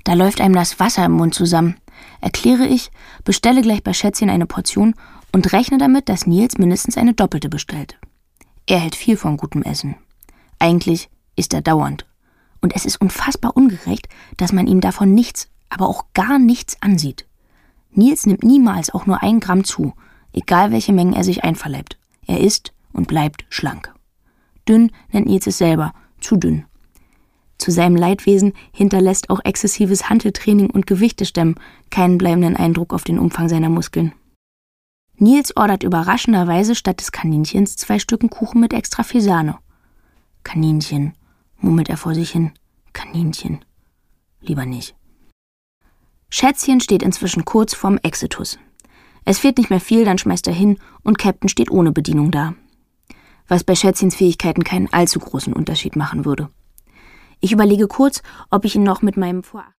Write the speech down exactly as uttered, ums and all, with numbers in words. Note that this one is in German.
Da läuft einem das Wasser im Mund zusammen. Erkläre ich, bestelle gleich bei Schätzchen eine Portion und rechne damit, dass Nils mindestens eine doppelte bestellt. Er hält viel von gutem Essen. Eigentlich isst er dauernd. Und es ist unfassbar ungerecht, dass man ihm davon nichts, aber auch gar nichts ansieht. Nils nimmt niemals auch nur ein Gramm zu, egal welche Mengen er sich einverleibt. Er isst und bleibt schlank. Dünn nennt Nils es selber, zu dünn. Zu seinem Leidwesen hinterlässt auch exzessives Hanteltraining und Gewichtestemmen keinen bleibenden Eindruck auf den Umfang seiner Muskeln. Nils ordert überraschenderweise statt des Kaninchens zwei Stücken Kuchen mit extra viel Sahne. Kaninchen, murmelt er vor sich hin. Kaninchen. Lieber nicht. Schätzchen steht inzwischen kurz vorm Exitus. Es fehlt nicht mehr viel, dann schmeißt er hin und Captain steht ohne Bedienung da. Was bei Schätzchens Fähigkeiten keinen allzu großen Unterschied machen würde. Ich überlege kurz, ob ich ihn noch mit meinem Vor